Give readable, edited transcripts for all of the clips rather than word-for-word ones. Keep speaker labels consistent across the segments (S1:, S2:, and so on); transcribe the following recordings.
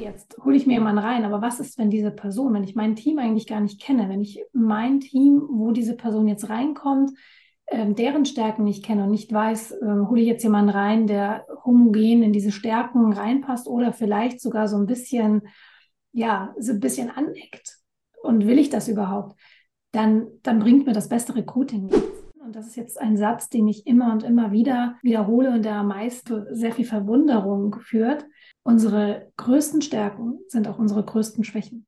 S1: jetzt hole ich mir jemanden rein, aber was ist, wenn diese Person, wenn ich mein Team eigentlich gar nicht kenne, wenn ich mein Team, wo diese Person jetzt reinkommt, deren Stärken nicht kenne und nicht weiß, hole ich jetzt jemanden rein, der homogen in diese Stärken reinpasst oder vielleicht sogar so ein bisschen, ja, so ein bisschen aneckt. Und will ich das überhaupt? Dann bringt mir das beste Recruiting nichts. Und das ist jetzt ein Satz, den ich immer und immer wieder wiederhole und der meist sehr viel Verwunderung führt. Unsere größten Stärken sind auch unsere größten Schwächen.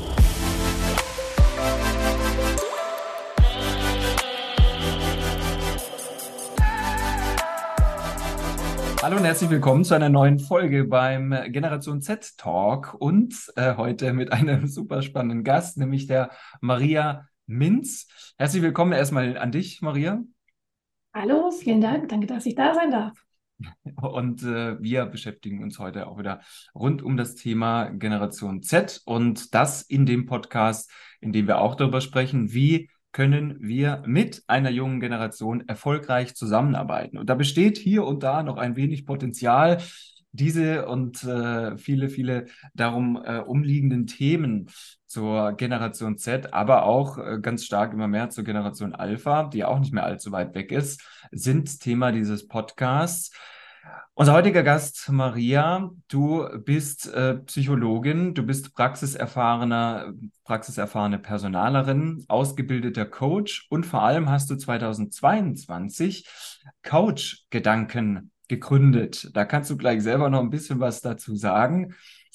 S2: Hallo und herzlich willkommen zu einer neuen Folge beim Generation Z Talk und heute mit einem super spannenden Gast, nämlich der Maria Minz. Herzlich willkommen erstmal an dich, Maria.
S1: Hallo, vielen Dank. Danke, dass ich da sein darf.
S2: Und wir beschäftigen uns heute auch wieder rund um das Thema Generation Z und das in dem Podcast, in dem wir auch darüber sprechen, wie können wir mit einer jungen Generation erfolgreich zusammenarbeiten. Und da besteht hier und da noch ein wenig Potenzial, diese und viele darum umliegenden Themen zur Generation Z, aber auch ganz stark immer mehr zur Generation Alpha, die auch nicht mehr allzu weit weg ist, sind Thema dieses Podcasts. Unser heutiger Gast, Maria, du bist Psychologin, du bist praxiserfahrene Personalerin, ausgebildeter Coach und vor allem hast du 2022 Couch-Gedanken gegründet. Da kannst du gleich selber noch ein bisschen was dazu sagen.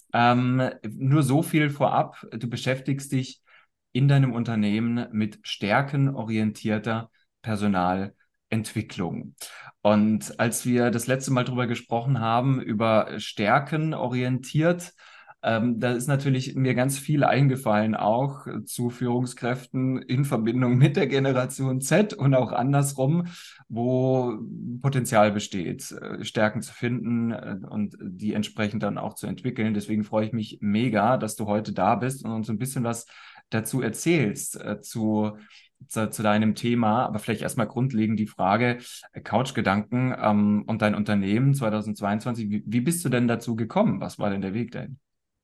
S2: Nur so viel vorab, du beschäftigst dich in deinem Unternehmen mit stärkenorientierter Personalentwicklung. Und als wir das letzte Mal drüber gesprochen haben, über Stärken orientiert, da ist natürlich mir ganz viel eingefallen, auch zu Führungskräften in Verbindung mit der Generation Z und auch andersrum, wo Potenzial besteht, Stärken zu finden und die entsprechend dann auch zu entwickeln. Deswegen freue ich mich mega, dass du heute da bist und uns ein bisschen was dazu erzählst, zu deinem Thema, aber vielleicht erstmal grundlegend die Frage, Couchgedanken und dein Unternehmen 2022, wie bist du denn dazu gekommen? Was war denn der Weg dahin?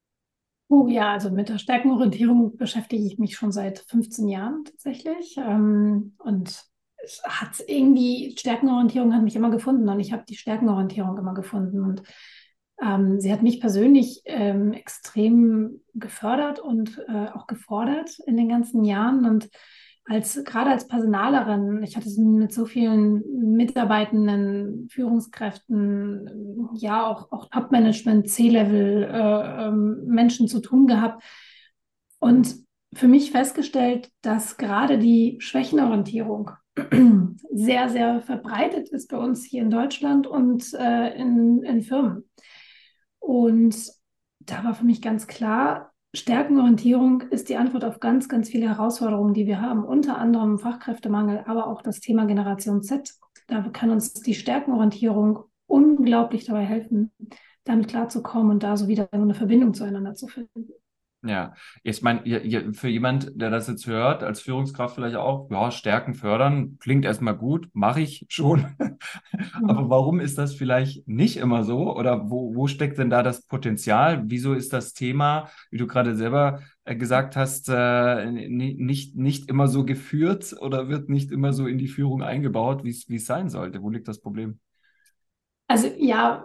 S1: Ja, also mit der Stärkenorientierung beschäftige ich mich schon seit 15 Jahren tatsächlich. Und es hat irgendwie, Stärkenorientierung hat mich immer gefunden und ich habe die Stärkenorientierung immer gefunden. Und sie hat mich persönlich extrem gefördert und auch gefordert in den ganzen Jahren. Und gerade als Personalerin, ich hatte mit so vielen Mitarbeitenden, Führungskräften, ja auch Top-Management, C-Level Menschen zu tun gehabt und für mich festgestellt, dass gerade die Schwächenorientierung sehr, sehr verbreitet ist bei uns hier in Deutschland und in Firmen. Und da war für mich ganz klar, Stärkenorientierung ist die Antwort auf ganz, ganz viele Herausforderungen, die wir haben, unter anderem Fachkräftemangel, aber auch das Thema Generation Z. Da kann uns die Stärkenorientierung unglaublich dabei helfen, damit klarzukommen und da so wieder eine Verbindung zueinander zu finden.
S2: Ja, ich meine, für jemand, der das jetzt hört, als Führungskraft vielleicht auch, ja, Stärken fördern, klingt erstmal gut, mache ich schon. Aber warum ist das vielleicht nicht immer so? Oder wo steckt denn da das Potenzial? Wieso ist das Thema, wie du gerade selber gesagt hast, nicht immer so geführt oder wird nicht immer so in die Führung eingebaut, wie es sein sollte? Wo liegt das Problem?
S1: Also ja,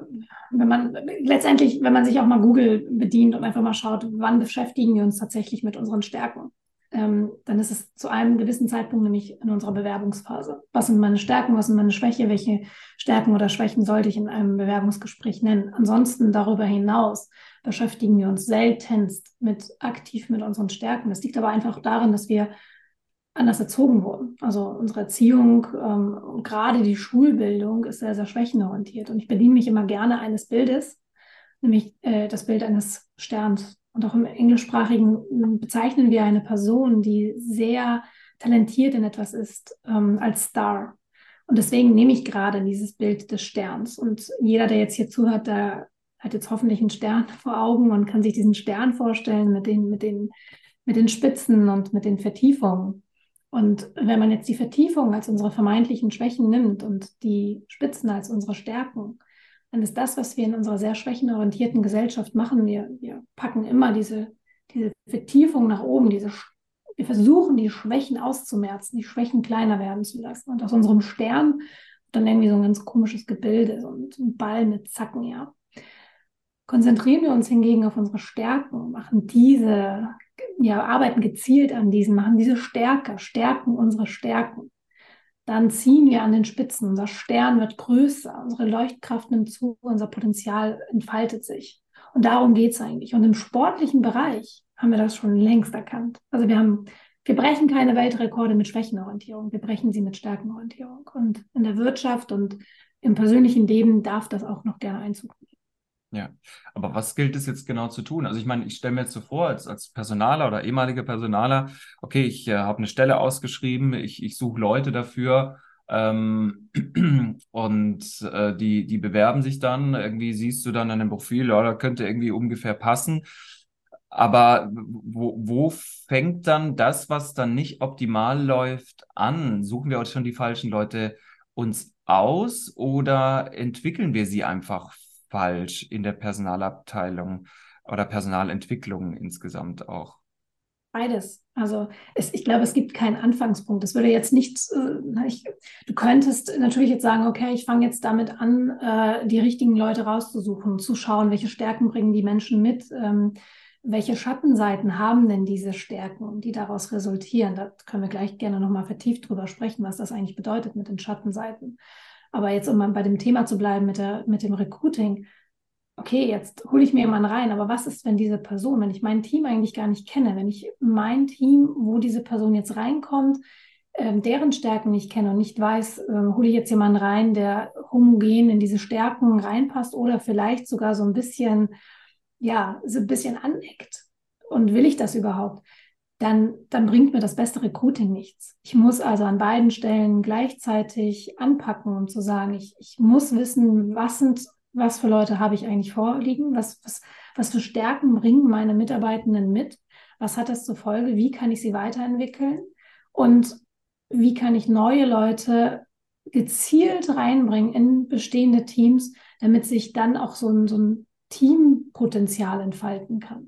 S1: wenn man sich auch mal Google bedient und einfach mal schaut, wann beschäftigen wir uns tatsächlich mit unseren Stärken, dann ist es zu einem gewissen Zeitpunkt, nämlich in unserer Bewerbungsphase. Was sind meine Stärken, was sind meine Schwäche, welche Stärken oder Schwächen sollte ich in einem Bewerbungsgespräch nennen? Ansonsten darüber hinaus beschäftigen wir uns seltenst aktiv mit unseren Stärken. Das liegt aber einfach darin, dass wir anders erzogen wurden. Also unsere Erziehung und gerade die Schulbildung ist sehr, sehr schwächenorientiert. Und ich bediene mich immer gerne eines Bildes, nämlich das Bild eines Sterns. Und auch im Englischsprachigen bezeichnen wir eine Person, die sehr talentiert in etwas ist, als Star. Und deswegen nehme ich gerade dieses Bild des Sterns. Und jeder, der jetzt hier zuhört, der hat jetzt hoffentlich einen Stern vor Augen und kann sich diesen Stern vorstellen mit den Spitzen und mit den Vertiefungen. Und wenn man jetzt die Vertiefung als unsere vermeintlichen Schwächen nimmt und die Spitzen als unsere Stärken, dann ist das, was wir in unserer sehr schwächenorientierten Gesellschaft machen, wir packen immer diese Vertiefung nach oben, wir versuchen, die Schwächen auszumerzen, die Schwächen kleiner werden zu lassen. Und aus unserem Stern dann irgendwie so ein ganz komisches Gebilde, so ein Ball mit Zacken, ja. Konzentrieren wir uns hingegen auf unsere Stärken, arbeiten gezielt an diesen, machen diese stärken unsere Stärken. Dann ziehen wir an den Spitzen, unser Stern wird größer, unsere Leuchtkraft nimmt zu, unser Potenzial entfaltet sich. Und darum geht es eigentlich. Und im sportlichen Bereich haben wir das schon längst erkannt. Also wir brechen keine Weltrekorde mit Schwächenorientierung, wir brechen sie mit Stärkenorientierung. Und in der Wirtschaft und im persönlichen Leben darf das auch noch gerne Einzug nehmen.
S2: Ja, aber was gilt es jetzt genau zu tun? Also ich meine, ich stelle mir jetzt so vor, als Personaler oder ehemaliger Personaler, okay, ich habe eine Stelle ausgeschrieben, ich suche Leute dafür und die bewerben sich dann, irgendwie siehst du dann an dem Profil, ja, da könnte irgendwie ungefähr passen. Aber wo fängt dann das, was dann nicht optimal läuft, an? Suchen wir uns schon die falschen Leute uns aus oder entwickeln wir sie einfach falsch in der Personalabteilung oder Personalentwicklung insgesamt auch?
S1: Beides. Also ich glaube, es gibt keinen Anfangspunkt. Es würde jetzt nichts, du könntest natürlich jetzt sagen, okay, ich fange jetzt damit an, die richtigen Leute rauszusuchen, zu schauen, welche Stärken bringen die Menschen mit, welche Schattenseiten haben denn diese Stärken, die daraus resultieren. Da können wir gleich gerne nochmal vertieft drüber sprechen, was das eigentlich bedeutet mit den Schattenseiten. Aber jetzt, um mal bei dem Thema zu bleiben, mit dem Recruiting, okay, jetzt hole ich mir jemanden rein, aber was ist, wenn diese Person, wenn ich mein Team eigentlich gar nicht kenne, wenn ich mein Team, wo diese Person jetzt reinkommt, deren Stärken nicht kenne und nicht weiß, hole ich jetzt jemanden rein, der homogen in diese Stärken reinpasst oder vielleicht sogar so ein bisschen, ja, so ein bisschen aneckt. Und will ich das überhaupt? Dann bringt mir das beste Recruiting nichts. Ich muss also an beiden Stellen gleichzeitig anpacken, um zu sagen, ich muss wissen, was für Leute habe ich eigentlich vorliegen, was für Stärken bringen meine Mitarbeitenden mit, was hat das zur Folge, wie kann ich sie weiterentwickeln und wie kann ich neue Leute gezielt reinbringen in bestehende Teams, damit sich dann auch so ein Teampotenzial entfalten kann.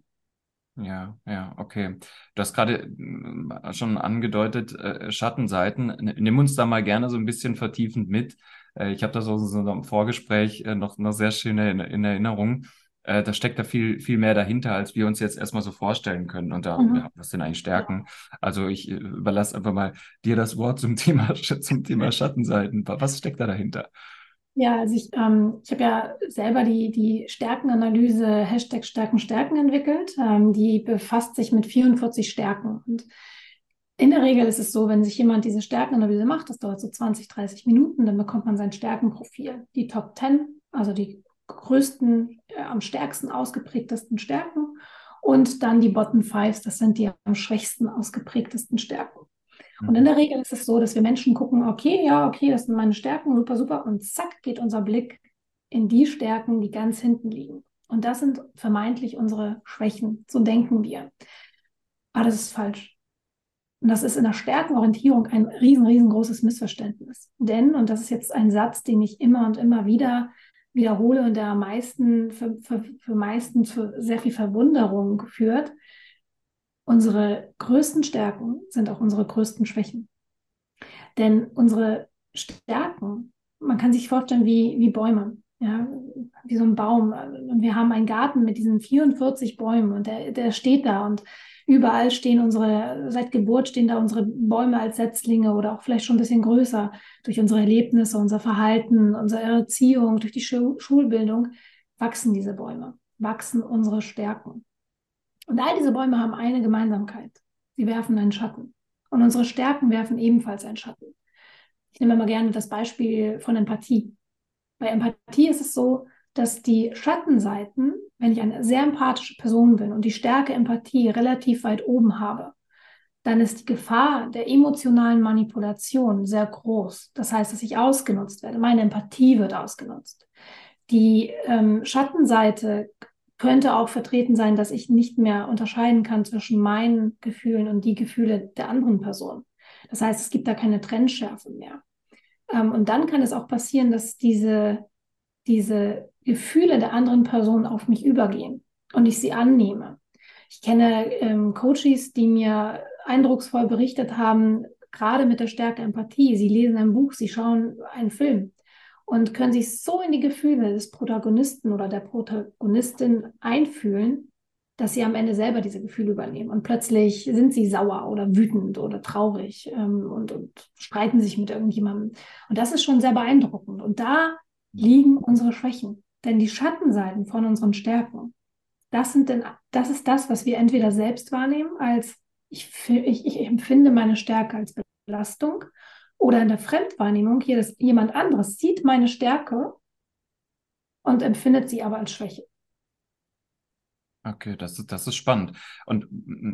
S2: Ja, ja, okay. Du hast gerade schon angedeutet, Schattenseiten. Nimm uns da mal gerne so ein bisschen vertiefend mit. Ich habe das aus so einem Vorgespräch noch sehr schön in Erinnerung. Da steckt da viel mehr dahinter, als wir uns jetzt erstmal so vorstellen können. Und ja,
S1: Mhm.
S2: was sind eigentlich
S1: Ja.
S2: Stärken? Also ich überlasse einfach mal dir das Wort zum Thema Schattenseiten. Was steckt da dahinter?
S1: Ja, also ich habe ja selber die Stärkenanalyse Hashtag Stärken Stärken entwickelt. Die befasst sich mit 44 Stärken. Und in der Regel ist es so, wenn sich jemand diese Stärkenanalyse macht, das dauert so 20, 30 Minuten, dann bekommt man sein Stärkenprofil. Die Top 10, also die größten, am stärksten ausgeprägtesten Stärken und dann die Bottom Fives, das sind die am schwächsten ausgeprägtesten Stärken. Und in
S2: Mhm.
S1: der Regel ist es so, dass wir Menschen gucken, okay, ja, okay, das sind meine Stärken, super, super. Und zack, geht unser Blick in die Stärken, die ganz hinten liegen. Und das sind vermeintlich unsere Schwächen. So denken wir. Aber das ist falsch. Und das ist in der Stärkenorientierung ein riesengroßes Missverständnis. Denn, und das ist jetzt ein Satz, den ich immer und immer wieder wiederhole und der am meisten meistens für sehr viel Verwunderung führt, unsere größten Stärken sind auch unsere größten Schwächen. Denn unsere Stärken, man kann sich vorstellen wie Bäume, ja, wie so ein Baum. Und wir haben einen Garten mit diesen 44 Bäumen und der steht da und überall seit Geburt stehen da unsere Bäume als Setzlinge oder auch vielleicht schon ein bisschen größer durch unsere Erlebnisse, unser Verhalten, unsere Erziehung, durch die Schulbildung wachsen diese Bäume, wachsen unsere Stärken. Und all diese Bäume haben eine Gemeinsamkeit. Sie werfen einen Schatten. Und unsere Stärken werfen ebenfalls einen Schatten. Ich nehme mal gerne das Beispiel von Empathie. Bei Empathie ist es so, dass die Schattenseiten, wenn ich eine sehr empathische Person bin und die Stärke Empathie relativ weit oben habe, dann ist die Gefahr der emotionalen Manipulation sehr groß. Das heißt, dass ich ausgenutzt werde. Meine Empathie wird ausgenutzt. Die Schattenseite könnte auch vertreten sein, dass ich nicht mehr unterscheiden kann zwischen meinen Gefühlen und die Gefühle der anderen Person. Das heißt, es gibt da keine Trennschärfe mehr. Und dann kann es auch passieren, dass diese diese Gefühle der anderen Person auf mich übergehen und ich sie annehme. Ich kenne Coaches, die mir eindrucksvoll berichtet haben, gerade mit der Stärke Empathie. Sie lesen ein Buch, sie schauen einen Film und können sich so in die Gefühle des Protagonisten oder der Protagonistin einfühlen, dass sie am Ende selber diese Gefühle übernehmen. Und plötzlich sind sie sauer oder wütend oder traurig und streiten sich mit irgendjemandem. Und das ist schon sehr beeindruckend. Und da liegen unsere Schwächen. Denn die Schattenseiten von unseren Stärken, das ist das, was wir entweder selbst wahrnehmen, als ich empfinde meine Stärke als Belastung, oder in der Fremdwahrnehmung, jemand anderes sieht meine Stärke und empfindet sie aber als Schwäche.
S2: Okay, das ist spannend. Und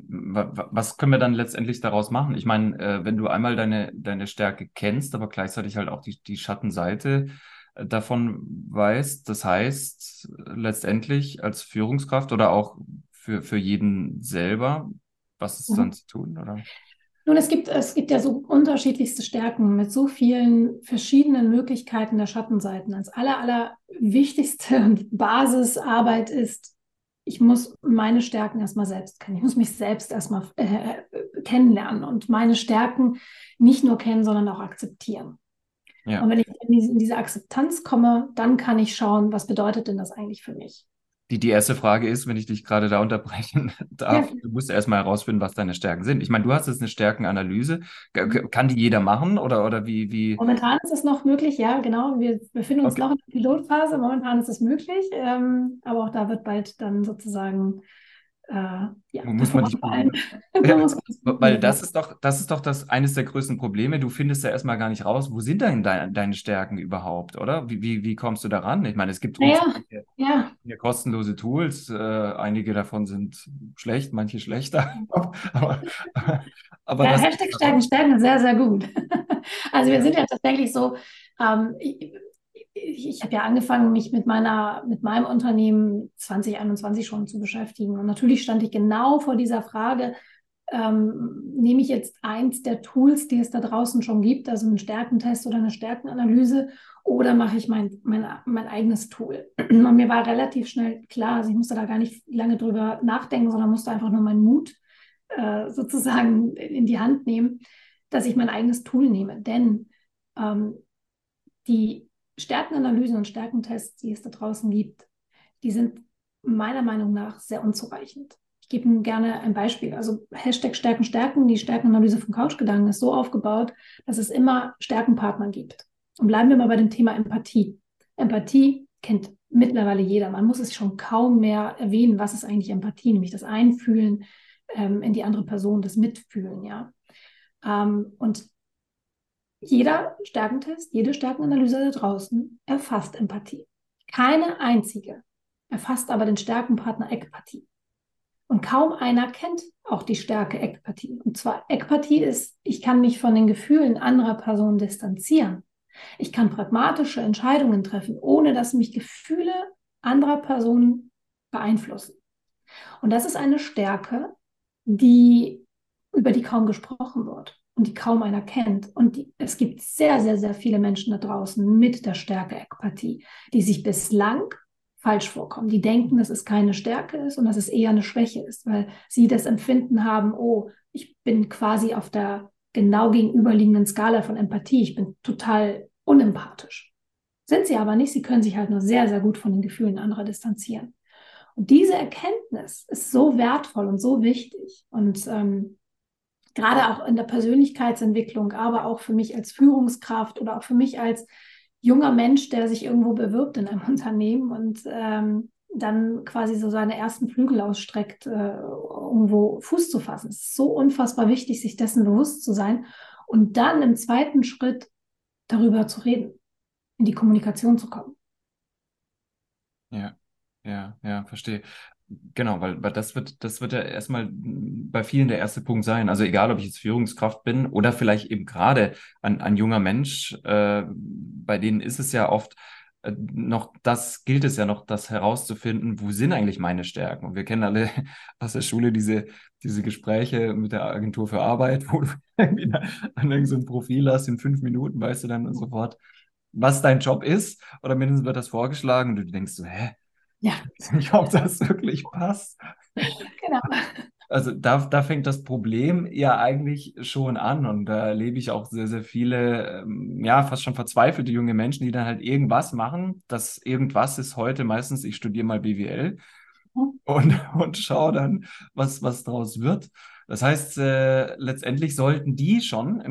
S2: was können wir dann letztendlich daraus machen? Ich meine, wenn du einmal deine Stärke kennst, aber gleichzeitig halt auch die Schattenseite davon weißt, das heißt letztendlich als Führungskraft oder auch für jeden selber, was ist dann
S1: Mhm.
S2: zu tun, oder?
S1: Nun, es gibt ja so unterschiedlichste Stärken mit so vielen verschiedenen Möglichkeiten der Schattenseiten. Als aller wichtigste und Basisarbeit ist, ich muss meine Stärken erstmal selbst kennen. Ich muss mich selbst erstmal kennenlernen und meine Stärken nicht nur kennen, sondern auch akzeptieren. Und
S2: Ja.
S1: wenn ich in diese Akzeptanz komme, dann kann ich schauen, was bedeutet denn das eigentlich für mich?
S2: Die erste Frage ist, wenn ich dich gerade da unterbrechen
S1: Ja.
S2: darf, du musst erstmal herausfinden, was deine Stärken sind. Ich meine, du hast jetzt eine Stärkenanalyse. Kann die jeder machen oder wie?
S1: Momentan ist es noch möglich, ja, genau. Wir befinden uns
S2: Okay.
S1: noch in der Pilotphase. Momentan ist es möglich, aber auch da wird bald dann sozusagen ja, der
S2: Muss man dich
S1: Vorfall.
S2: buchen.
S1: Man
S2: Ja,
S1: muss kurz
S2: weil
S1: probieren, ja.
S2: das ist doch das eines der größten Probleme. Du findest ja erstmal gar nicht raus, wo sind denn deine Stärken überhaupt, oder? Wie kommst du daran? Ich meine, es gibt
S1: Naja,
S2: unzählige
S1: ja.
S2: kostenlose Tools. Einige davon sind schlecht, manche schlechter. Aber, aber
S1: Ja,
S2: das
S1: Hashtag Stärken, Stärken, sehr, sehr gut. Also wir
S2: ja.
S1: sind ja tatsächlich so, ähm, ich, ich habe ja angefangen, mich mit meinem Unternehmen 2021 schon zu beschäftigen. Und natürlich stand ich genau vor dieser Frage, nehme ich jetzt eins der Tools, die es da draußen schon gibt, also einen Stärkentest oder eine Stärkenanalyse, oder mache ich mein eigenes Tool? Und mir war relativ schnell klar, also ich musste da gar nicht lange drüber nachdenken, sondern musste einfach nur meinen Mut sozusagen in die Hand nehmen, dass ich mein eigenes Tool nehme. Denn ähm, die Stärkenanalysen und Stärkentests, die es da draußen gibt, die sind meiner Meinung nach sehr unzureichend. Ich gebe Ihnen gerne ein Beispiel. Also Hashtag Stärken stärken, die Stärkenanalyse von Couchgedanken ist so aufgebaut, dass es immer Stärkenpartner gibt. Und bleiben wir mal bei dem Thema Empathie. Empathie kennt mittlerweile jeder. Man muss es schon kaum mehr erwähnen, was ist eigentlich Empathie, nämlich das Einfühlen in die andere Person, das Mitfühlen, ja. Und jeder Stärkentest, jede Stärkenanalyse da draußen erfasst Empathie. Keine einzige erfasst aber den Stärkenpartner Ekpathie. Und kaum einer kennt auch die Stärke Ekpathie. Und zwar Ekpathie ist, ich kann mich von den Gefühlen anderer Personen distanzieren. Ich kann pragmatische Entscheidungen treffen, ohne dass mich Gefühle anderer Personen beeinflussen. Und das ist eine Stärke, über die kaum gesprochen wird und die kaum einer kennt. Und es gibt sehr viele Menschen da draußen mit der Stärke Empathie, die sich bislang falsch vorkommen. Die denken, dass es keine Stärke ist und dass es eher eine Schwäche ist, weil sie das Empfinden haben, oh, ich bin quasi auf der genau gegenüberliegenden Skala von Empathie. Ich bin total unempathisch. Sind sie aber nicht. Sie können sich halt nur sehr gut von den Gefühlen anderer distanzieren. Und diese Erkenntnis ist so wertvoll und so wichtig. Und gerade auch in der Persönlichkeitsentwicklung, aber auch für mich als Führungskraft oder auch für mich als junger Mensch, der sich irgendwo bewirbt in einem Unternehmen und dann quasi so seine ersten Flügel ausstreckt, irgendwo Fuß zu fassen. Es ist so unfassbar wichtig, sich dessen bewusst zu sein und dann im zweiten Schritt darüber zu reden, in die Kommunikation zu kommen.
S2: Ja, ja, verstehe. Genau, weil das wird ja erstmal bei vielen der erste Punkt sein. Also egal, ob ich jetzt Führungskraft bin oder vielleicht eben gerade ein junger Mensch, bei denen ist es ja oft gilt es ja noch, das herauszufinden, wo sind eigentlich meine Stärken? Und wir kennen alle aus der Schule diese Gespräche mit der Agentur für Arbeit, wo du irgendwie an irgendein Profil hast, in 5 Minuten weißt du dann sofort, was dein Job ist, oder mindestens wird das vorgeschlagen und du denkst so, hä?
S1: Ja,
S2: Ich weiß nicht, ob das wirklich passt.
S1: genau.
S2: Also da fängt das Problem ja eigentlich schon an und da erlebe ich auch sehr, sehr viele, ja, fast schon verzweifelte junge Menschen, die dann halt irgendwas machen. Das irgendwas ist heute meistens, ich studiere mal BWL und schaue dann, was daraus wird. Das heißt, letztendlich sollten die schon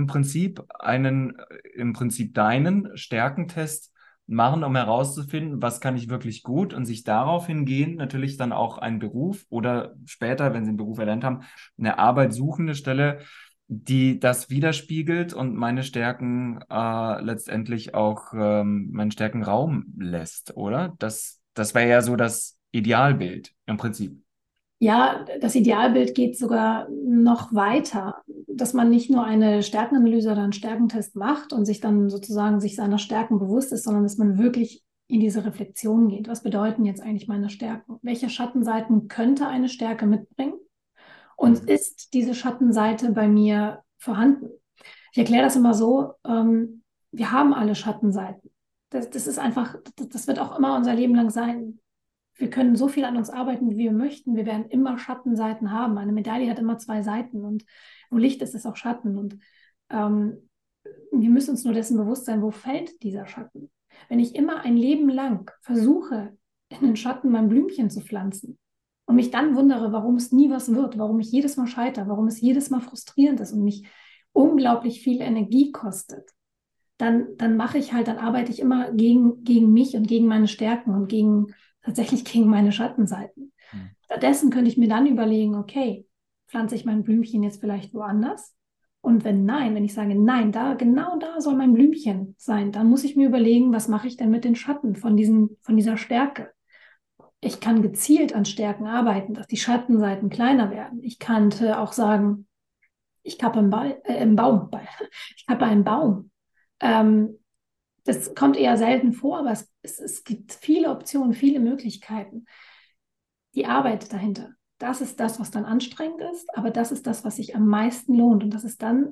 S2: im Prinzip deinen Stärkentest machen, um herauszufinden, was kann ich wirklich gut und sich darauf hingehen, natürlich dann auch einen Beruf oder später, wenn sie einen Beruf erlernt haben, eine Arbeit suchen, eine Stelle, die das widerspiegelt und meine Stärken letztendlich auch meinen Stärken Raum lässt, oder? Das wäre ja so das Idealbild im Prinzip.
S1: Ja, das Idealbild geht sogar noch weiter, dass man nicht nur eine Stärkenanalyse oder einen Stärkentest macht und sich dann sozusagen sich seiner Stärken bewusst ist, sondern dass man wirklich in diese Reflexion geht. Was bedeuten jetzt eigentlich meine Stärken? Welche Schattenseiten könnte eine Stärke mitbringen? Und
S2: Mhm.
S1: ist diese Schattenseite bei mir vorhanden? Ich erkläre das immer so, wir haben alle Schattenseiten. Das ist einfach, das wird auch immer unser Leben lang sein. Wir können so viel an uns arbeiten, wie wir möchten. Wir werden immer Schattenseiten haben. Eine Medaille hat immer zwei Seiten und wo Licht ist, ist auch Schatten. Und ähm, wir müssen uns nur dessen bewusst sein, wo fällt dieser Schatten. Wenn ich immer ein Leben lang versuche, in den Schatten mein Blümchen zu pflanzen und mich dann wundere, warum es nie was wird, warum ich jedes Mal scheitere, warum es jedes Mal frustrierend ist und mich unglaublich viel Energie kostet, dann mache ich halt, dann arbeite ich immer gegen mich und gegen meine Stärken und tatsächlich gegen meine Schattenseiten.
S2: Mhm.
S1: Stattdessen könnte ich mir dann überlegen, okay, pflanze ich mein Blümchen jetzt vielleicht woanders? Und wenn nein, wenn ich sage, nein, genau da soll mein Blümchen sein, dann muss ich mir überlegen, was mache ich denn mit den Schatten von dieser Stärke? Ich kann gezielt an Stärken arbeiten, dass die Schattenseiten kleiner werden. Ich könnte auch sagen, ich kappe einen Baum. Ich kappe einen Baum. Ähm, Das kommt eher selten vor, aber es gibt viele Optionen, viele Möglichkeiten. Die Arbeit dahinter, das ist das, was dann anstrengend ist, aber das ist das, was sich am meisten lohnt. Und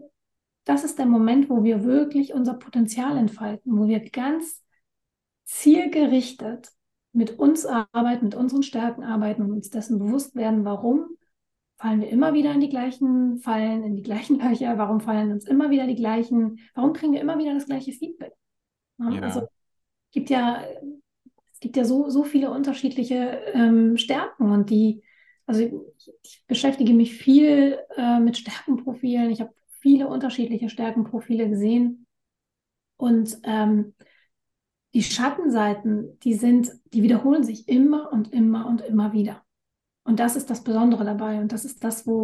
S1: das ist der Moment, wo wir wirklich unser Potenzial entfalten, wo wir ganz zielgerichtet mit uns arbeiten, mit unseren Stärken arbeiten und uns dessen bewusst werden, warum fallen wir immer wieder in die gleichen Fallen, in die gleichen Löcher, warum fallen uns immer wieder warum kriegen wir immer wieder das gleiche Feedback? Ja, also
S2: Ja.
S1: gibt ja, es gibt ja so viele unterschiedliche Stärken also ich beschäftige mich viel mit Stärkenprofilen. Ich habe viele unterschiedliche Stärkenprofile gesehen und die Schattenseiten, die wiederholen sich immer und immer und immer wieder. Und das ist das Besondere dabei und das ist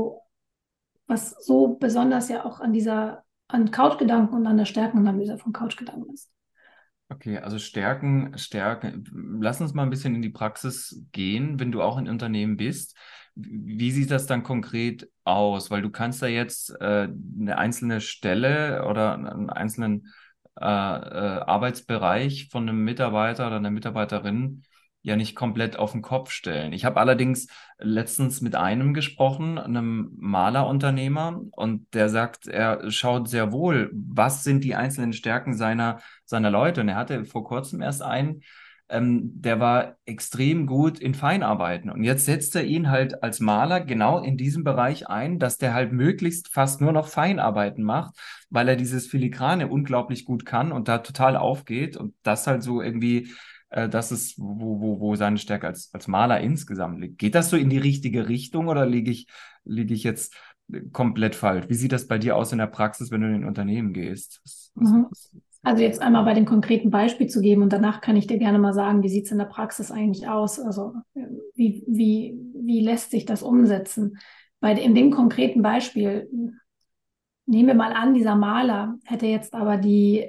S1: was so besonders ja auch an Couchgedanken und an der Stärkenanalyse von Couchgedanken ist.
S2: Okay, also Stärken. Lass uns mal ein bisschen in die Praxis gehen, wenn du auch in Unternehmen bist. Wie sieht das dann konkret aus? Weil du kannst da jetzt eine einzelne Stelle oder einen einzelnen Arbeitsbereich von einem Mitarbeiter oder einer Mitarbeiterin ja nicht komplett auf den Kopf stellen. Ich habe allerdings letztens mit einem gesprochen, einem Malerunternehmer, und der sagt, er schaut sehr wohl, was sind die einzelnen Stärken seiner Leute. Und er hatte vor kurzem erst einen, der war extrem gut in Feinarbeiten. Und jetzt setzt er ihn halt als Maler genau in diesem Bereich ein, dass der halt möglichst fast nur noch Feinarbeiten macht, weil er dieses Filigrane unglaublich gut kann und da total aufgeht. Und das halt so irgendwie, das ist, wo seine Stärke als Maler insgesamt liegt. Geht das so in die richtige Richtung oder liege ich jetzt komplett falsch? Wie sieht das bei dir aus in der Praxis, wenn du in ein Unternehmen gehst?
S1: Mhm. Also jetzt einmal bei dem konkreten Beispiel zu geben und danach kann ich dir gerne mal sagen, wie sieht es in der Praxis eigentlich aus? Also wie lässt sich das umsetzen? In dem konkreten Beispiel, nehmen wir mal an, dieser Maler hätte jetzt aber die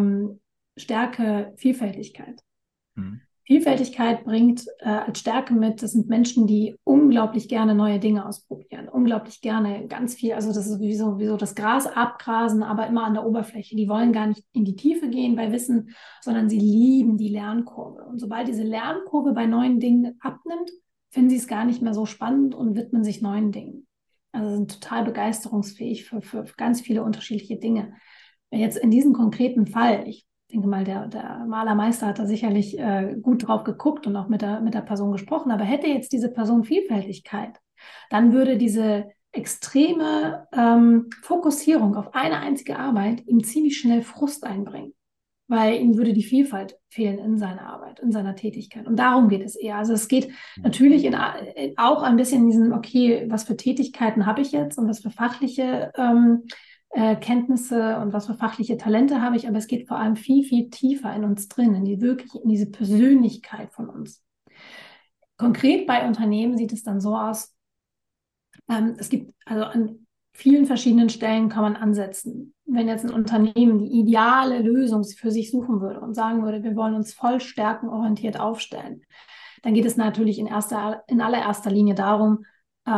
S1: Stärke Vielfältigkeit.
S2: Hm.
S1: Vielfältigkeit bringt als Stärke mit, das sind Menschen, die unglaublich gerne neue Dinge ausprobieren, unglaublich gerne ganz viel, also das ist wie so das Gras abgrasen, aber immer an der Oberfläche. Die wollen gar nicht in die Tiefe gehen bei Wissen, sondern sie lieben die Lernkurve. Und sobald diese Lernkurve bei neuen Dingen abnimmt, finden sie es gar nicht mehr so spannend und widmen sich neuen Dingen. Also sind total begeisterungsfähig für ganz viele unterschiedliche Dinge. Jetzt in diesem konkreten Fall, Ich denke mal, der Malermeister hat da sicherlich gut drauf geguckt und auch mit der Person gesprochen. Aber hätte jetzt diese Person Vielfältigkeit, dann würde diese extreme Fokussierung auf eine einzige Arbeit ihm ziemlich schnell Frust einbringen, weil ihm würde die Vielfalt fehlen in seiner Arbeit, in seiner Tätigkeit. Und darum geht es eher. Also es geht natürlich auch ein bisschen in diesen, okay, was für Tätigkeiten habe ich jetzt und was für fachliche Kenntnisse und was für fachliche Talente habe ich, aber es geht vor allem viel, viel tiefer in uns drin, in diese Persönlichkeit von uns. Konkret bei Unternehmen sieht es dann so aus, es gibt also an vielen verschiedenen Stellen kann man ansetzen. Wenn jetzt ein Unternehmen die ideale Lösung für sich suchen würde und sagen würde, wir wollen uns voll stärkenorientiert aufstellen, dann geht es natürlich in allererster Linie darum,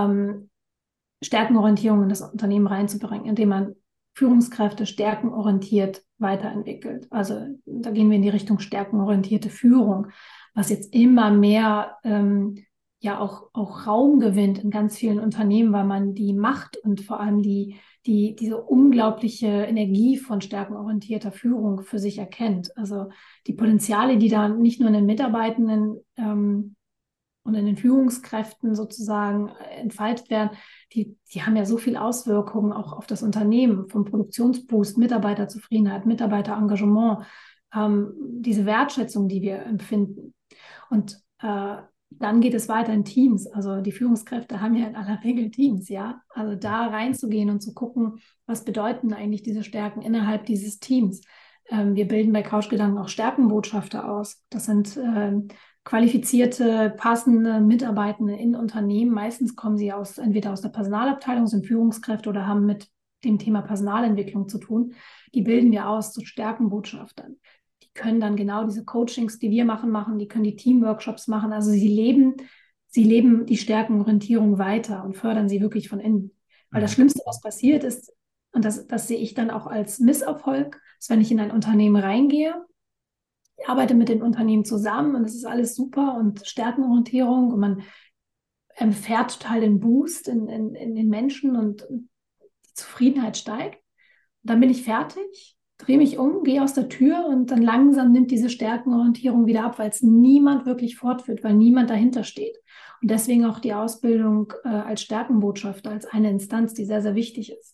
S1: Stärkenorientierung in das Unternehmen reinzubringen, indem man Führungskräfte stärkenorientiert weiterentwickelt. Also da gehen wir in die Richtung stärkenorientierte Führung, was jetzt immer mehr ja auch Raum gewinnt in ganz vielen Unternehmen, weil man die Macht und vor allem diese unglaubliche Energie von stärkenorientierter Führung für sich erkennt. Also die Potenziale, die da nicht nur in den Mitarbeitenden und in den Führungskräften sozusagen entfaltet werden, die haben ja so viel Auswirkungen auch auf das Unternehmen, vom Produktionsboost, Mitarbeiterzufriedenheit, Mitarbeiterengagement, diese Wertschätzung, die wir empfinden. Und dann geht es weiter in Teams. Also die Führungskräfte haben ja in aller Regel Teams, ja. Also da reinzugehen und zu gucken, was bedeuten eigentlich diese Stärken innerhalb dieses Teams. Wir bilden bei Couchgedanken auch Stärkenbotschafter aus. Das sind qualifizierte, passende Mitarbeitende in Unternehmen. Meistens kommen sie entweder aus der Personalabteilung, sind Führungskräfte oder haben mit dem Thema Personalentwicklung zu tun. Die bilden wir aus zu Stärkenbotschaftern. Die können dann genau diese Coachings, die wir machen, die können die Teamworkshops machen. Also sie leben die Stärkenorientierung weiter und fördern sie wirklich von innen. Weil das Schlimmste, was passiert ist, und das sehe ich dann auch als Misserfolg, ist, wenn ich in ein Unternehmen reingehe, ich arbeite mit den Unternehmen zusammen und es ist alles super und Stärkenorientierung und man erfährt total den Boost in den Menschen und die Zufriedenheit steigt. Und dann bin ich fertig, drehe mich um, gehe aus der Tür und dann langsam nimmt diese Stärkenorientierung wieder ab, weil es niemand wirklich fortführt, weil niemand dahinter steht. Und deswegen auch die Ausbildung als Stärkenbotschafter, als eine Instanz, die sehr, sehr wichtig ist.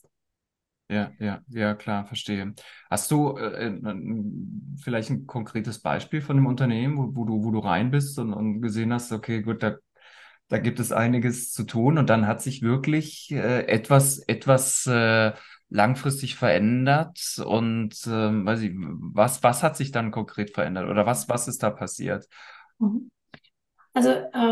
S2: Ja, klar, verstehe. Hast du vielleicht ein konkretes Beispiel von einem Unternehmen, wo du rein bist und gesehen hast, okay, gut, da gibt es einiges zu tun und dann hat sich wirklich etwas langfristig verändert und weiß ich, was hat sich dann konkret verändert oder was ist da passiert?
S1: Mhm. Also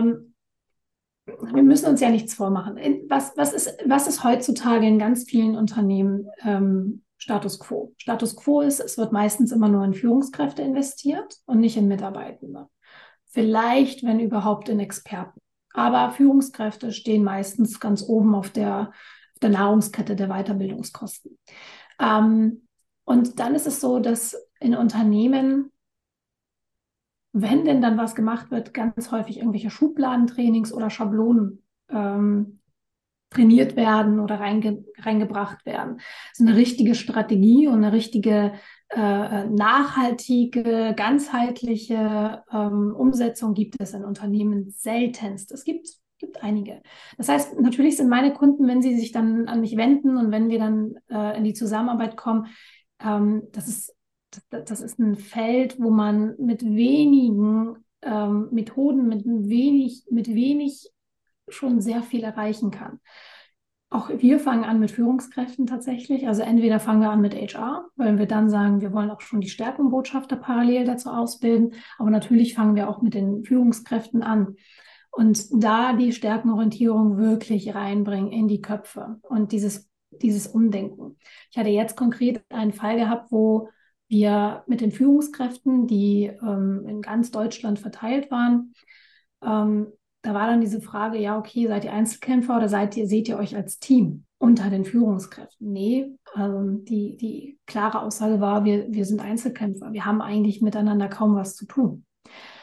S1: wir müssen uns ja nichts vormachen. Was ist heutzutage in ganz vielen Unternehmen Status quo? Status quo ist, es wird meistens immer nur in Führungskräfte investiert und nicht in Mitarbeitende. Vielleicht, wenn überhaupt, in Experten. Aber Führungskräfte stehen meistens ganz oben auf der Nahrungskette der Weiterbildungskosten. Und dann ist es so, dass in Unternehmen, wenn denn dann was gemacht wird, ganz häufig irgendwelche Schubladentrainings oder Schablonen trainiert werden oder reingebracht werden. Also eine richtige Strategie und eine richtige nachhaltige, ganzheitliche Umsetzung gibt es in Unternehmen seltenst. Es gibt einige. Das heißt, natürlich sind meine Kunden, wenn sie sich dann an mich wenden und wenn wir dann in die Zusammenarbeit kommen, das ist ein Feld, wo man mit wenigen Methoden, mit wenig schon sehr viel erreichen kann. Auch wir fangen an mit Führungskräften tatsächlich. Also entweder fangen wir an mit HR, weil wir dann sagen, wir wollen auch schon die Stärkenbotschafter parallel dazu ausbilden. Aber natürlich fangen wir auch mit den Führungskräften an. Und da die Stärkenorientierung wirklich reinbringen in die Köpfe und dieses Umdenken. Ich hatte jetzt konkret einen Fall gehabt, wo wir mit den Führungskräften, die in ganz Deutschland verteilt waren, da war dann diese Frage, ja, okay, seid ihr Einzelkämpfer oder seht ihr euch als Team unter den Führungskräften? Nee, die klare Aussage war, wir sind Einzelkämpfer. Wir haben eigentlich miteinander kaum was zu tun.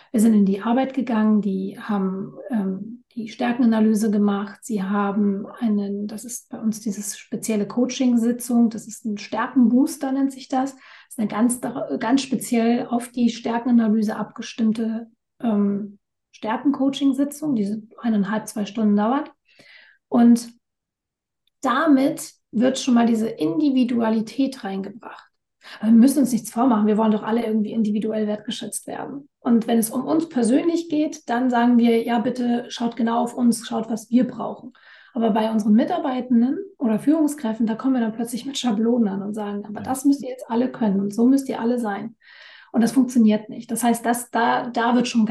S1: Wir sind in die Arbeit gegangen, die haben die Stärkenanalyse gemacht. Sie haben das ist bei uns dieses spezielle Coaching-Sitzung, das ist ein Stärkenbooster, nennt sich das. Das ist eine ganz speziell auf die Stärkenanalyse abgestimmte Stärken-Coaching-Sitzung, die 1,5, 2 Stunden dauert. Und damit wird schon mal diese Individualität reingebracht. Aber wir müssen uns nichts vormachen. Wir wollen doch alle irgendwie individuell wertgeschätzt werden. Und wenn es um uns persönlich geht, dann sagen wir, ja, bitte schaut genau auf uns, schaut, was wir brauchen. Aber bei unseren Mitarbeitenden oder Führungskräften, da kommen wir dann plötzlich mit Schablonen an und sagen, aber
S2: Ja.
S1: das müsst ihr jetzt alle können und so müsst ihr alle sein. Und das funktioniert nicht. Das heißt, da wird schon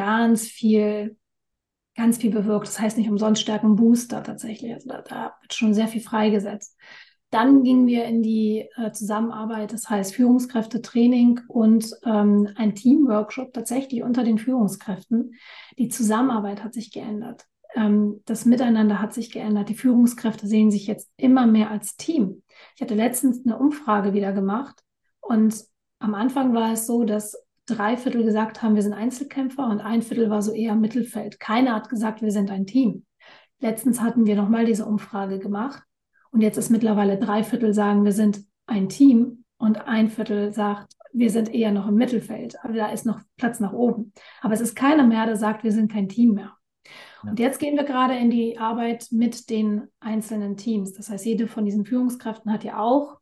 S1: ganz viel bewirkt. Das heißt nicht umsonst Stärkenbooster tatsächlich. Also da wird schon sehr viel freigesetzt. Dann gingen wir in die Zusammenarbeit, das heißt Führungskräftetraining und ein Teamworkshop tatsächlich unter den Führungskräften. Die Zusammenarbeit hat sich geändert. Das Miteinander hat sich geändert. Die Führungskräfte sehen sich jetzt immer mehr als Team. Ich hatte letztens eine Umfrage wieder gemacht und am Anfang war es so, dass 3/4 gesagt haben, wir sind Einzelkämpfer und 1/4 war so eher Mittelfeld. Keiner hat gesagt, wir sind ein Team. Letztens hatten wir nochmal diese Umfrage gemacht und jetzt ist mittlerweile 3/4 sagen, wir sind ein Team und 1/4 sagt, wir sind eher noch im Mittelfeld. Aber da ist noch Platz nach oben. Aber es ist keiner mehr, der sagt, wir sind kein Team mehr.
S2: Ja.
S1: Und jetzt gehen wir gerade in die Arbeit mit den einzelnen Teams. Das heißt, jede von diesen Führungskräften hat ja auch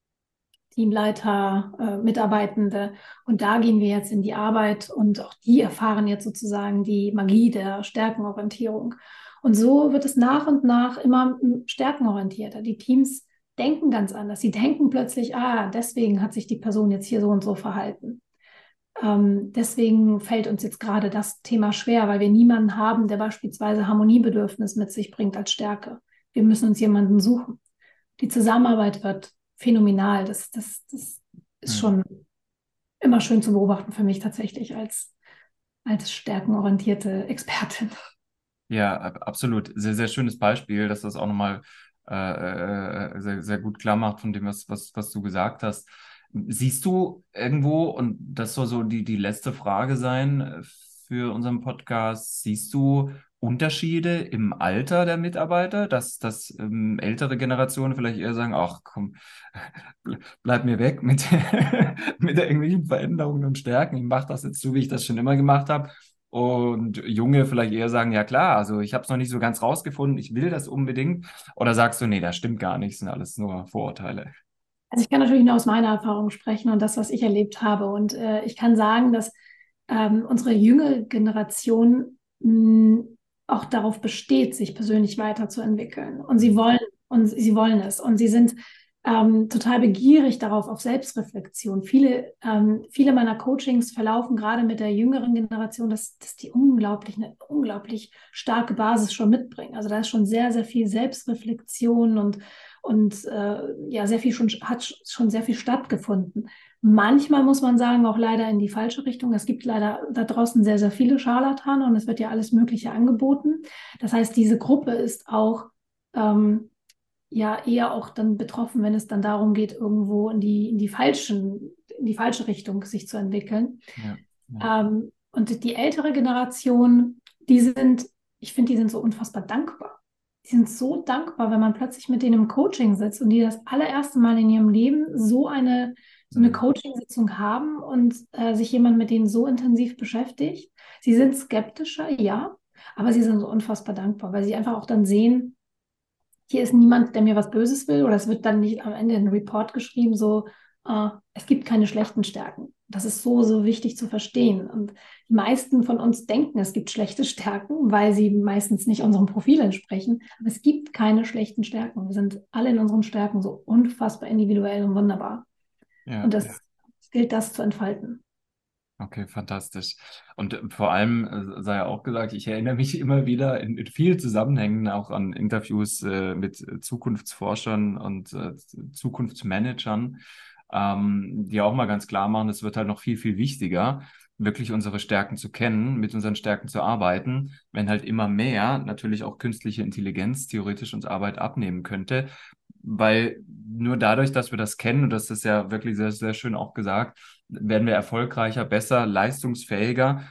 S1: Teamleiter, Mitarbeitende. Und da gehen wir jetzt in die Arbeit und auch die erfahren jetzt sozusagen die Magie der Stärkenorientierung. Und so wird es nach und nach immer stärkenorientierter. Die Teams denken ganz anders. Sie denken plötzlich, deswegen hat sich die Person jetzt hier so und so verhalten. Deswegen fällt uns jetzt gerade das Thema schwer, weil wir niemanden haben, der beispielsweise Harmoniebedürfnis mit sich bringt als Stärke. Wir müssen uns jemanden suchen. Die Zusammenarbeit wird phänomenal. Das ist
S2: Hm.
S1: schon immer schön zu beobachten für mich tatsächlich als stärkenorientierte Expertin.
S2: Ja, absolut. Sehr, sehr schönes Beispiel, dass das auch nochmal sehr, sehr gut klar macht von dem, was du gesagt hast. Siehst du irgendwo, und das soll so die letzte Frage sein für unseren Podcast, siehst du Unterschiede im Alter der Mitarbeiter, dass ältere Generationen vielleicht eher sagen, ach komm, bleib mir weg mit, mit irgendwelchen Veränderungen und Stärken, ich mache das jetzt so, wie ich das schon immer gemacht habe. Und Junge vielleicht eher sagen, ja klar, also ich habe es noch nicht so ganz rausgefunden, ich will das unbedingt. Oder sagst du, nee, das stimmt gar nicht, sind alles nur Vorurteile.
S1: Also ich kann natürlich nur aus meiner Erfahrung sprechen und das, was ich erlebt habe. Und ich kann sagen, dass unsere jüngere Generation auch darauf besteht, sich persönlich weiterzuentwickeln. Und sie wollen es. Und sie sind total begierig darauf, auf Selbstreflexion. Viele meiner Coachings verlaufen gerade mit der jüngeren Generation, dass die eine unglaublich starke Basis schon mitbringen. Also da ist schon sehr, sehr viel Selbstreflexion und ja, hat schon sehr viel stattgefunden. Manchmal muss man sagen, auch leider in die falsche Richtung. Es gibt leider da draußen sehr, sehr viele Scharlatane und es wird ja alles Mögliche angeboten. Das heißt, diese Gruppe ist auch ja eher auch dann betroffen, wenn es dann darum geht, irgendwo in die falsche Richtung sich zu entwickeln.
S2: Ja, ja.
S1: Und die ältere Generation, die sind, ich finde, die sind so unfassbar dankbar. Die sind so dankbar, wenn man plötzlich mit denen im Coaching sitzt und die das allererste Mal in ihrem Leben so eine
S2: Mhm.
S1: Coaching-Sitzung haben und sich jemand mit denen so intensiv beschäftigt. Sie sind skeptischer, ja, aber sie sind so unfassbar dankbar, weil sie einfach auch dann sehen, hier ist niemand, der mir was Böses will, oder es wird dann nicht am Ende ein Report geschrieben, so, es gibt keine schlechten Stärken. Das ist so, so wichtig zu verstehen. Und die meisten von uns denken, es gibt schlechte Stärken, weil sie meistens nicht unserem Profil entsprechen. Aber es gibt keine schlechten Stärken. Wir sind alle in unseren Stärken so unfassbar individuell und wunderbar.
S2: Ja,
S1: Und
S2: ja.
S1: es gilt, das zu entfalten.
S2: Okay, fantastisch. Und vor allem sei ja auch gesagt, ich erinnere mich immer wieder in vielen Zusammenhängen auch an Interviews mit Zukunftsforschern und Zukunftsmanagern, die auch mal ganz klar machen, es wird halt noch viel, viel wichtiger, wirklich unsere Stärken zu kennen, mit unseren Stärken zu arbeiten, wenn halt immer mehr natürlich auch künstliche Intelligenz theoretisch uns Arbeit abnehmen könnte. Weil nur dadurch, dass wir das kennen, und das ist ja wirklich sehr, sehr schön auch gesagt, werden wir erfolgreicher, besser, leistungsfähiger.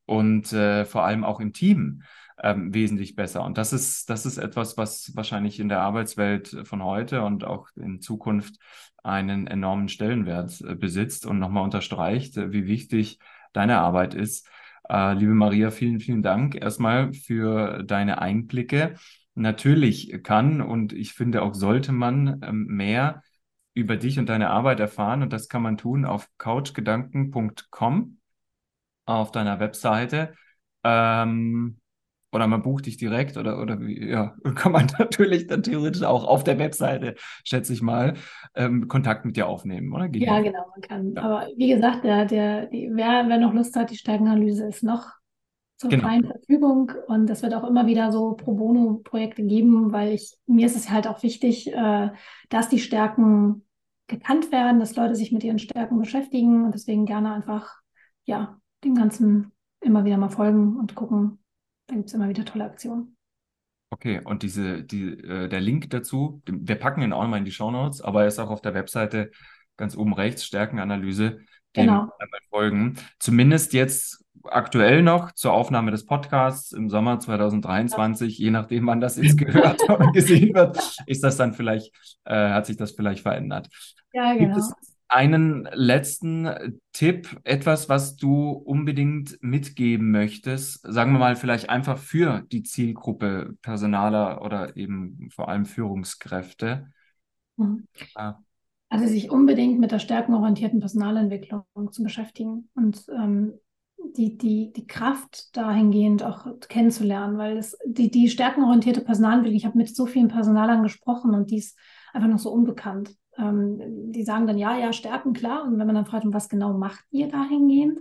S2: und vor allem auch im Team wesentlich besser. Und das ist etwas, was wahrscheinlich in der Arbeitswelt von heute und auch in Zukunft einen enormen Stellenwert besitzt und nochmal unterstreicht, wie wichtig deine Arbeit ist. Liebe Maria, vielen, vielen Dank erstmal für deine Einblicke. Natürlich kann und ich finde auch sollte man mehr über dich und deine Arbeit erfahren und das kann man tun auf couchgedanken.com auf deiner Webseite. Ähm, oder man bucht dich direkt oder wie, ja, kann man natürlich dann theoretisch auch auf der Webseite, schätze ich mal, Kontakt mit dir aufnehmen, oder? Gehe ich
S1: Ja,
S2: mal.
S1: genau, man kann.
S2: Ja,
S1: Aber wie gesagt, wer noch Lust hat, die Stärkenanalyse ist noch zur
S2: genau.
S1: freien Verfügung und es wird auch immer wieder so Pro Bono-Projekte geben, weil mir ist es halt auch wichtig, dass die Stärken gekannt werden, dass Leute sich mit ihren Stärken beschäftigen und deswegen gerne einfach, ja, dem Ganzen immer wieder mal folgen und gucken. Da gibt es immer wieder tolle Aktionen.
S2: Okay, und der Link dazu, wir packen ihn auch mal in die Shownotes, aber er ist auch auf der Webseite ganz oben rechts, Stärkenanalyse, dem
S1: Genau.
S2: einmal folgen. Zumindest jetzt aktuell noch zur Aufnahme des Podcasts im Sommer 2023, je nachdem, wann das jetzt gehört und gesehen wird, ist das dann vielleicht, hat sich das vielleicht verändert.
S1: Ja,
S2: Gibt es
S1: genau.
S2: einen letzten Tipp, etwas, was du unbedingt mitgeben möchtest? Sagen wir mal, vielleicht einfach für die Zielgruppe Personaler oder eben vor allem Führungskräfte.
S1: Mhm.
S2: Ah,
S1: Also sich unbedingt mit der stärkenorientierten Personalentwicklung zu beschäftigen und die Kraft dahingehend auch kennenzulernen, weil die stärkenorientierte Personalentwicklung, ich habe mit so vielen Personalern gesprochen und die ist einfach noch so unbekannt. Die sagen dann, ja, ja, Stärken, klar. Und wenn man dann fragt, und was genau macht ihr dahingehend?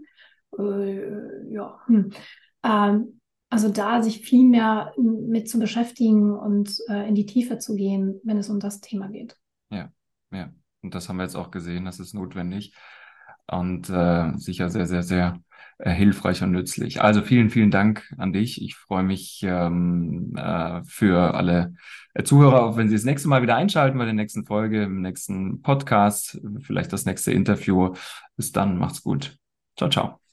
S1: Ja. Also da sich viel mehr mit zu beschäftigen und in die Tiefe zu gehen, wenn es um das Thema geht.
S2: ja, ja. Und das haben wir jetzt auch gesehen, das ist notwendig und sicher sehr, sehr, sehr hilfreich und nützlich. Also vielen, vielen Dank an dich. Ich freue mich für alle Zuhörer, auch wenn Sie das nächste Mal wieder einschalten bei der nächsten Folge, im nächsten Podcast, vielleicht das nächste Interview. Bis dann, macht's gut. Ciao, ciao.